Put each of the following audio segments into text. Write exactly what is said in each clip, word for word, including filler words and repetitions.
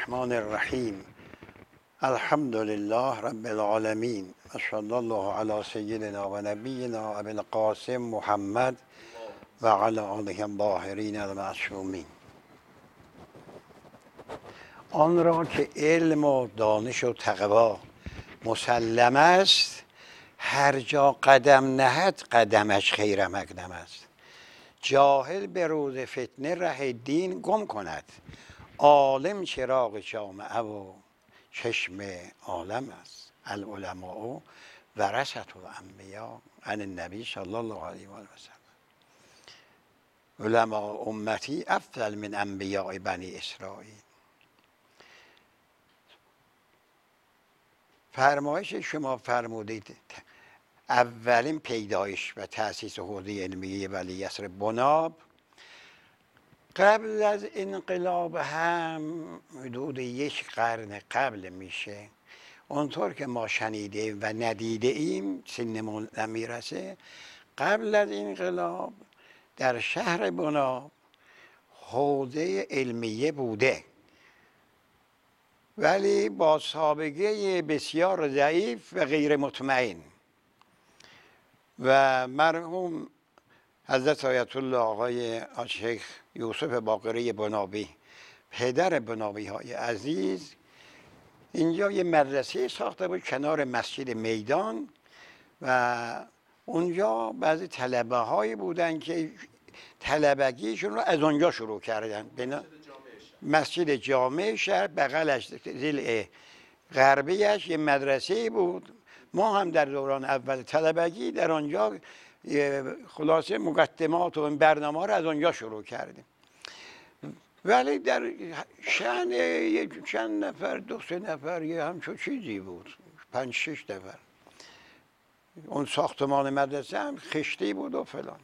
الرحمن الرحیم. الحمد لله رب العالمین و صلی الله علی سیدنا و نبینا ابی القاسم محمد و علی آله الطاهرین المعصومین. آن را که علم و دانش و تقوا مسلم است، هر جا قدم نهد قدمش خیر مقدم است. جاهل به روز فتنه ره دین گم کند، عالم چراغ جامعه و چشم عالم است. العلماء ورثة الانبیاء عن النبی صلی الله علیه و آله و سلم. علماء امتی افضل من انبیاء بنی اسرائیل. فرمایش شما فرمودید اولین پیدایش و تأسیس حوزه علمیه ولیعصر بناب قبل از انقلاب هم حدود یک قرن قبل میشه. اونطور که ما شنیده و ندیده ایم، سنمون نمیرسه، قبل از انقلاب در شهر بناب حوزه علمیه بوده، ولی با سابقه بسیار ضعیف و غیر مطمئن. و مرحوم حضرت آیت الله آقای شیخ یوسف باقری بنابی، پدر بنابی های عزیز، اینجا یه مدرسه ساخته بود کنار مسجد میدان و اونجا بعضی طلبه هایی بودن که طلبگیشون رو از اونجا شروع کردن. بنا مسجد جامع شهر، بغلش ضلع غربیش یه مدرسه بود. ما هم در دوران اول طلبگی در آنجا خلاصه مقدمات و برنامه رو از آنجا شروع کردیم. ولی در شأن چند نفر، دو سه نفر یه همچون چیزی بود، پنج شش نفر. اون ساختمان مدرسه هم خشتی بود و فلان.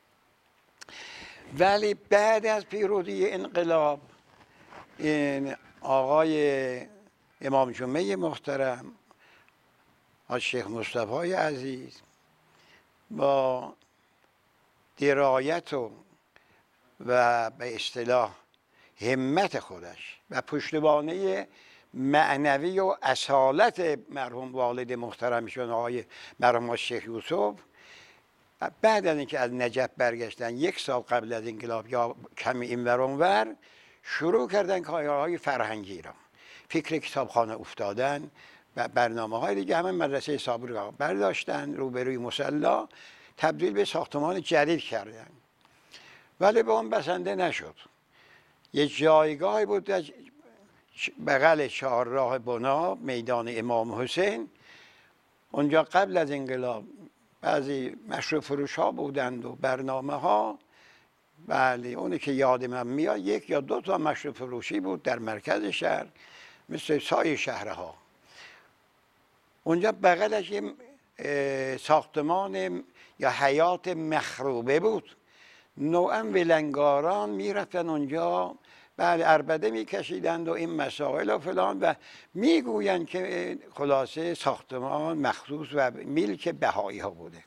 ولی بعد از پیروزی انقلاب این آقای امام جمعه محترم از شیخ مصطفی عزیز با درایت و و به اصطلاح همت خودش و پشتوانه معنوی و اصالت مرحوم والد محترمشون آقای مرحوم شیخ یوسف، بعد از اینکه از نجف برگشتن یک سال قبل از انقلاب یا کمی اینور اونور، شروع کردن کارهای فرهنگی را، فکر کتابخانه افتادن و برنامه های دیگه. همه مدرسه صابری را برداشتن، روبروی مصلی تبدیل به ساختمان جدید کردن، ولی به اون بسنده نشد. یه جایگاهی بود در بغل چهارراه بناب، میدان امام حسین. اونجا قبل از انقلاب بعضی مشروب فروش ها بودند و برنامه ها. بله، اونی که یاد من میاد یک یا دو تا مشروب فروشی بود در مرکز شهر، مثل سایر شهرها. اونجا بغلش یه ساختمان یا حیات مخروبه بود. نوعا ولنگاران میرفتن اونجا، بعد عربده میکشیدند و این مسائل و فلان، و میگویند که خلاصه ساختمان مخصوص و ملک بهایی ها بوده.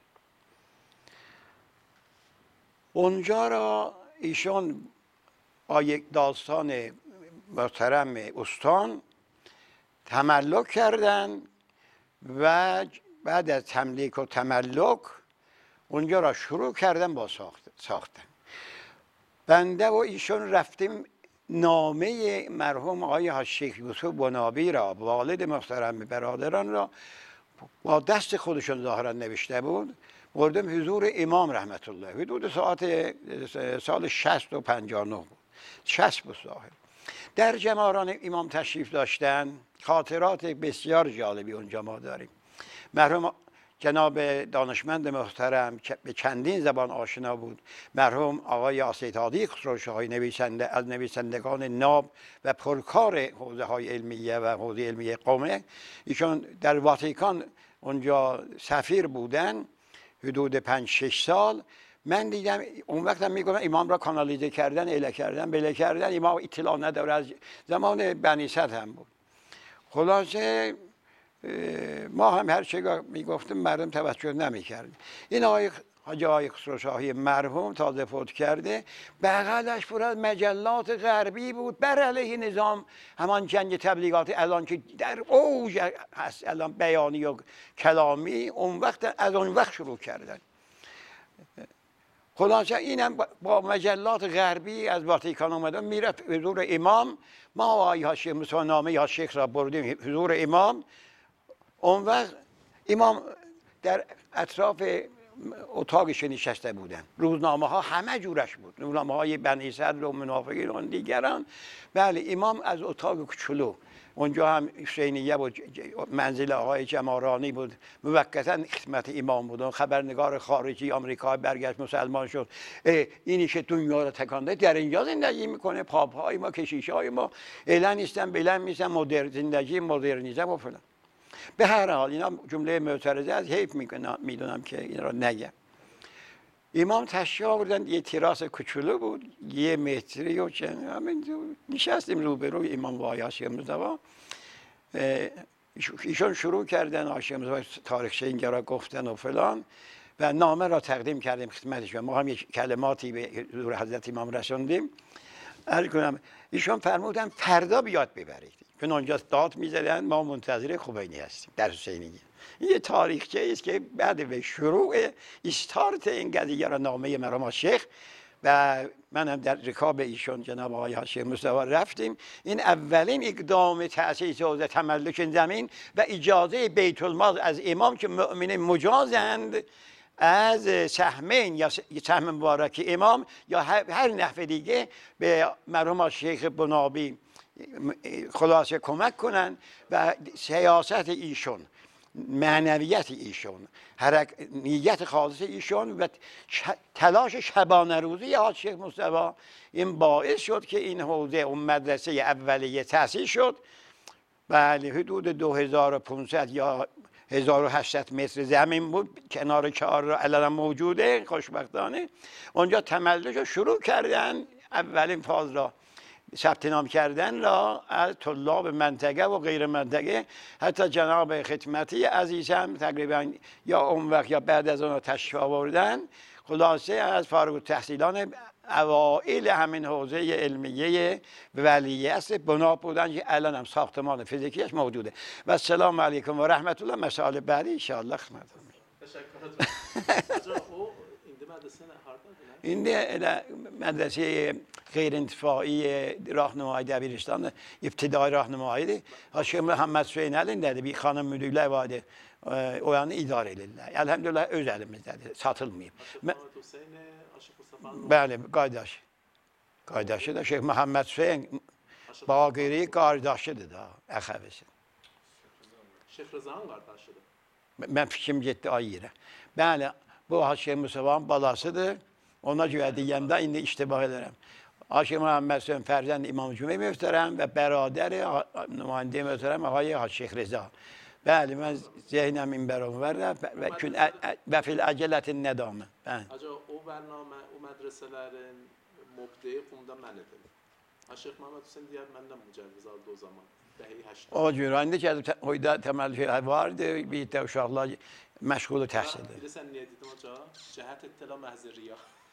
اونجا را ایشون با یک داستان محترم استان تملک کردن و بعد از تملیک و تملک اونجا را شروع کردن با ساختن. بنده و ایشون رفتیم نامه مرحوم آقای شیخ یوسف بنابی را، والد محترم برادران را، با دست خودشون ظاهرا نوشته بود، بردم حضور امام رحمت الله. حدود ساعت سال شصت و پنجاه و نه بود، شصت بود ظاهر. در جماران امام تشریف داشتن. خاطرات بسیار جالبی اونجا ما داریم. مرحوم جناب دانشمند محترم به چندین زبان آشنا بود. مرحوم آقای آسیتادی خسروشاهی، نویسنده از نویسندگان ناب و پرکار حوزه های علمیه و حوزه علمیه قومه، ایشون در واتیکان اونجا سفیر بودن حدود پنج شش سال. من دیدم اون وقت هم میگم امام را کانالیزه کردن، اله کردن، بله کردن. امام اطلاع نداره، از زمان بنی صد هم بود. خلاصه ما هم هر چه میگفتیم مردم توجه نمیکرد. این آقای حاجی آقای خسروشاهی مرحوم تازه فوت کرده، بغلش پر از مجلات غربی بود بر علیه نظام، همان جنگ تبلیغات الان که در اوج هست الان بیانی و کلامی، اون وقت از اون وقت شروع کردن. خلاصه اینم با مجلات غربی از واتیکان اومدن، میره حضور امام. ما آقای حاشیه موسی نامه یا شیخ را بردیم حضور امام. اون وقت امام در اطراف اتاقش نشسته بودن، روزنامه ها همه جورش بود، روزنامه های بنی صدر و منافقین و دیگران. بله امام از اتاق کوچولو، اونجا هم حسینیه بود، منزل آقای جمارانی بود، موقتا خدمت امام بود. خبرنگار خارجی آمریکا برگشت مسلمان شد، اینی که دنیا رو تکانده در اینجا زندگی میکنه، پاپ های ما، کشیش های ما اعلان نیستن، بلند میشن مدرن زندگی مدرنیزم و فلان. به هر حال اینا جمله معترضه از حیف میدونم که این را نگم. امام تشریف آوردن، یه تراس کوچولو بود، یه متری و چند، همین نشستیم روبروی امام وای حاشیه مصطفی. ایشون شروع کردن حاشیه مصطفی تاریخچه اینجا گفتن و فلان و نامه را تقدیم کردیم خدمتشون. ما هم یک کلماتی به حضور حضرت امام رسوندیم. عرض کنم ایشون فرمودن فردا بیاد ببرید، چون اونجا داد می‌زدن، ما منتظر خمینی هستیم در حسینیه. این یه تاریخچه است که بعد به شروع استارت این قضیه را نامه مرحوم شیخ و من هم در رکاب ایشون جناب آقای حاشیه مصطفی رفتیم. این اولین اقدام تأسیس حوزه تملک زمین و اجازه بیت المال از امام که مؤمنین مجازند از سهمین یا سهم مبارک امام یا هر نحو دیگه به مرحوم شیخ بنابی خلاصه کمک کنن و سیاست ایشون، معنویت ایشون، حرک نیت خالص ایشون و تلاش شبانه روزی حاج شیخ مصطفی این باعث شد که این حوزه اون مدرسه اولیه تأسیس شد. بله حدود دو هزار و پانصد یا هزار و هشتصد متر زمین بود، کنار چهار را الان موجوده خوشبختانه. اونجا تملک رو شروع کردن، اولین فاز را ثبت نام کردن را از طلاب منطقه و غیر منطقه، حتی جناب خدمتی عزیز هم تقریبا یا اون وقت یا بعد از اون تشریف آوردن. خلاصه از فارغ التحصیلان اوائل همین حوزه علمیه ولیه است بنا بودن که الان هم ساختمان فیزیکیش موجوده. و السلام علیکم و رحمت الله. مسائل بعدی ان شاء الله خدمتتون. این مدرسه غیر انتفاعی راهنمایی دبیرستان ابتدای راهنمایی حاشیه محمد Süheynəl'in dedi bir xanım müdürlər vardı. O yani idare edirlər. Elhamdülillah öz əlimizdədir, satılmayıb. Bəli, qardaş. Qardaşı da Şeyh Muhammed Süheyn Baqiri qardaşıdır da, əxəvisi. Şeyh Rıza'nın qardaşıdır. Mən fikrim getdi ay yerə. Bəli, bu Haşiyə Musafa'nın balasıdır. Ona görə deyəndə indi iştibah edirəm. Haşim Muhammed Süheyn Fərzənd İmam Cümey Möhtərəm və bəradəri nümayəndə möhtərəm Ağay Hacı Şeyx Rıza. Bəli, mən zehnəm minbərəm və fil əcələtin nədamı. Acaba o bərnamə, o mədrəsələrin mubdeyi qumda mən edim. Şeyx Muhammed Süheyn deyər, məndən mücəvviz aldı o zaman. O cür, indi ki, oyda təməl vardı, bir də uşaqlar məşğulu təhsildir. Bilirsən niyə dedim hoca? Cəhət ettilə məhzir riya.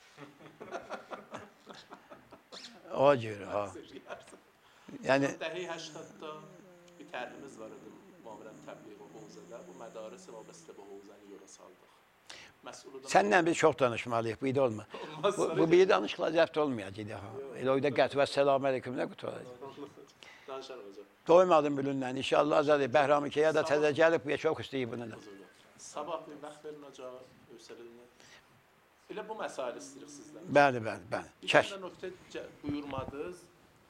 O cür, ha. Yəni Dəhi həştadda bir tərhimiz var idi müavinət təbliğ o Hovzədə. Bu mədarisi vabəstə bu Hovzəni yola saldıq. Səndən biz çox danışmalıyıq, bu idi olma. Bu bir danışıqla zəbt olmayacaq. Elə oyda qət və səlamü aleyküm nə qutulaydı. Danışar hocam. Doymadım bülündən. İnşallah azadı. Bəhrami ki, ya da təzə gəlib, bu ya çox istəyib bunu da. Sabah bir vaxt verin hoca, Örsəlinə. Elə bu məsələ istəyirik sizdən. Bəli, bəli, bəli. Bir tane nöqtə buyurmadınız.